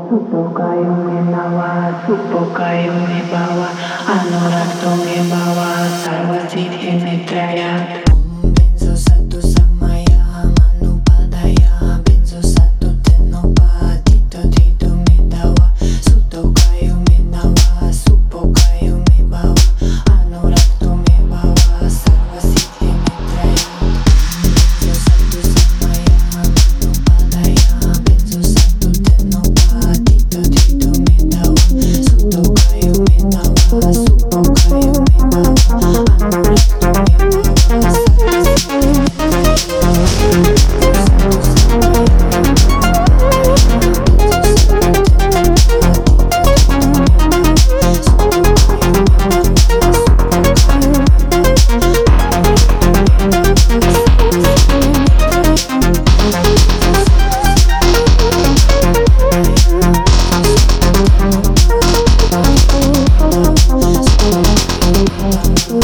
Sutokayo me nawa, supokayo me bawa, anorakto me bawa, sarvasiddhi me trayat. Benzo satu samaya, manupadaya, benzo satu tenopa, tito tito me dawa, sutokayo me nawa, supokayo me bawa, anorakto me bawa, sarvasiddhi me trayat. Benzo satu samaya, manupadaya, benzo satu tenopa, tito tito me dawa, sutokayo me nawa, supokayo me bawa, anorakto me bawa, sarvasiddhi me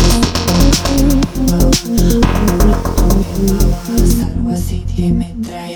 Sarvasiddhi me trae.